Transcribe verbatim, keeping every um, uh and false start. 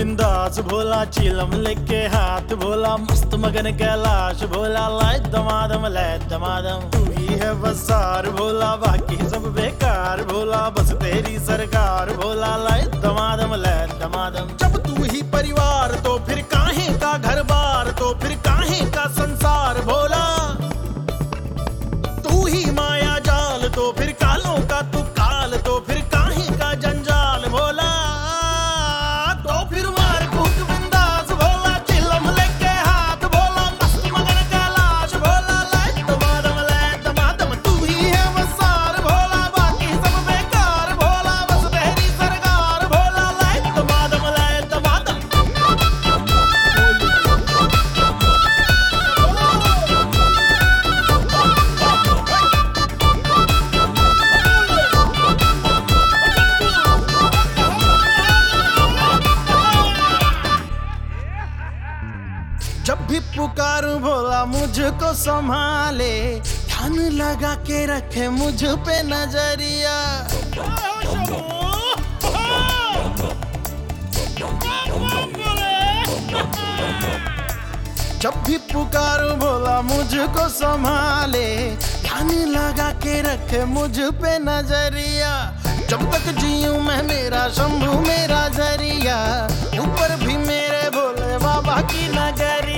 बिंदास भोला, चीलम लेके हाथ भोला, मस्त मगन कैलाश भोला, लाए दमादम लाए दमादम। तू ही है बसार भोला, बाकी सब बेकार भोला, बस तेरी सरकार भोला, लाए दमादम लाए दमादम। जब तू ही परिवार तो फिर काहे का घर बार, तो फिर काहे का संसार भोला। तू ही माया जाल तो फिर कालों का तू काल, तो फिर काहे का जंजाल भोला। तो फिर मार कूद बिंदास भोला, चिलम लेके हाथ भोला, मस्त मगन कैलाश भोला, लाए दमादम लाए दमादम। तू ही है बसार भोला, बाकी सब बेकार भोला, बस तेरी सरकार भोला, लाए दमादम लाए दमादम। जब भी पुकारूं भोला मुझको संभाले, ध्यान लगा के रखे मुझ पे नजरिया। जब भी पुकारूं भोला मुझको संभाले, ध्यान लगा के रखे मुझ पे नजरिया। जब तक जीऊं मैं मेरा शंभू मेरा जरिया, ऊपर भी मेरे भोले बाबा की नगरिया।